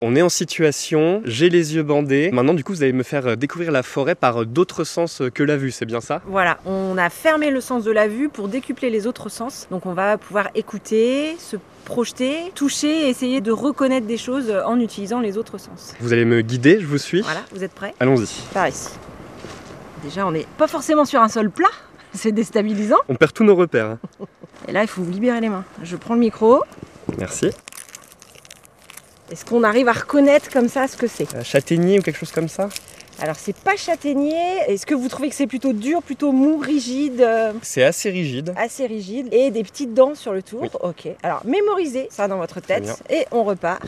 On est en situation, j'ai les yeux bandés. Maintenant, du coup, vous allez me faire découvrir la forêt par d'autres sens que la vue, c'est bien ça? Voilà, on a fermé le sens de la vue pour décupler les autres sens. Donc on va pouvoir écouter, se projeter, toucher et essayer de reconnaître des choses en utilisant les autres sens. Vous allez me guider, je vous suis. Voilà, vous êtes prêts? Allons-y. Par ici. Déjà, on n'est pas forcément sur un sol plat, c'est déstabilisant. On perd tous nos repères. Et là, il faut vous libérer les mains. Je prends le micro. Merci. Est-ce qu'on arrive à reconnaître comme ça ce que c'est? Châtaignier ou quelque chose comme ça? Alors, c'est pas châtaignier. Est-ce que vous trouvez que c'est plutôt dur, plutôt mou, rigide? C'est assez rigide. Assez rigide. Et des petites dents sur le tour. Oui. Ok. Alors, mémorisez ça dans votre Très tête. Et on repart.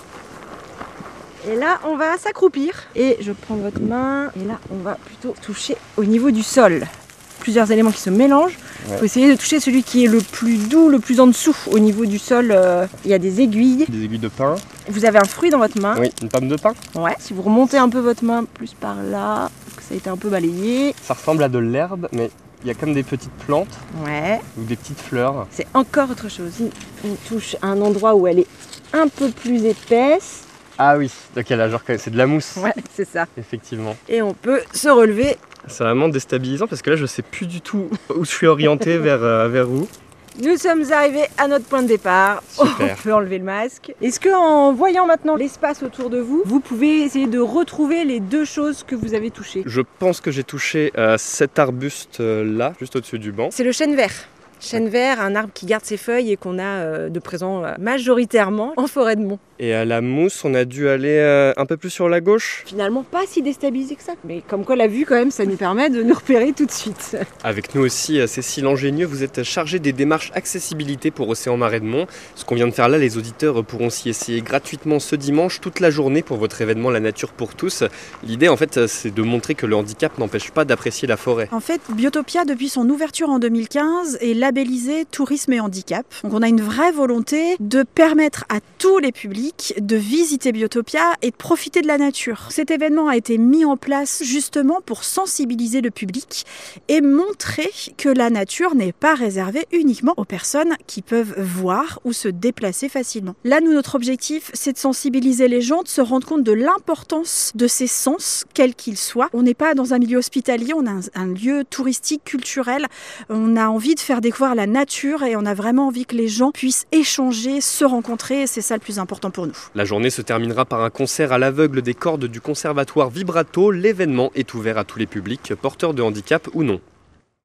Et là, on va s'accroupir. Et je prends votre main. Et là, on va plutôt toucher au niveau du sol. Plusieurs éléments qui se mélangent. Il faut essayer de toucher celui qui est le plus doux, le plus en dessous. Au niveau du sol, il y a des aiguilles. Des aiguilles de pin. Vous avez un fruit dans votre main. Oui, une pomme de pin. Ouais. Si vous remontez un peu votre main plus par là, que ça a été un peu balayé. Ça ressemble à de l'herbe, mais il y a comme des petites plantes Ouais. ou des petites fleurs. C'est encore autre chose. On touche à un endroit où elle est un peu plus épaisse. Ah oui, ok, là, genre, c'est de la mousse. Ouais, c'est ça. Effectivement. Et on peut se relever. C'est vraiment déstabilisant parce que là, je sais plus du tout où je suis orienté, vers où. Nous sommes arrivés à notre point de départ. Super. On peut enlever le masque. Est-ce qu'en voyant maintenant l'espace autour de vous, vous pouvez essayer de retrouver les deux choses que vous avez touchées? Je pense que j'ai touché cet arbuste là, juste au-dessus du banc. C'est le chêne vert. Chêne vert, un arbre qui garde ses feuilles et qu'on a de présent majoritairement en forêt de Mont. Et à la mousse, on a dû aller un peu plus sur la gauche. Finalement, pas si déstabilisé que ça. Mais comme quoi la vue, quand même, ça nous permet de nous repérer tout de suite. Avec nous aussi, Cécile Angénieux, vous êtes chargée des démarches accessibilité pour Océan Marais de Mont. Ce qu'on vient de faire là, les auditeurs pourront s'y essayer gratuitement ce dimanche, toute la journée pour votre événement La Nature pour tous. L'idée, en fait, c'est de montrer que le handicap n'empêche pas d'apprécier la forêt. En fait, Biotopia, depuis son ouverture en 2015, est labellisé tourisme et handicap. Donc on a une vraie volonté de permettre à tous les publics de visiter Biotopia et de profiter de la nature. Cet événement a été mis en place justement pour sensibiliser le public et montrer que la nature n'est pas réservée uniquement aux personnes qui peuvent voir ou se déplacer facilement. Là, nous, notre objectif, c'est de sensibiliser les gens, de se rendre compte de l'importance de ces sens, quels qu'ils soient. On n'est pas dans un milieu hospitalier, on a un lieu touristique, culturel. On a envie de faire découvrir la nature et on a vraiment envie que les gens puissent échanger, se rencontrer, et c'est ça le plus important pour nous. La journée se terminera par un concert à l'aveugle des cordes du conservatoire Vibrato. L'événement est ouvert à tous les publics, porteurs de handicap ou non.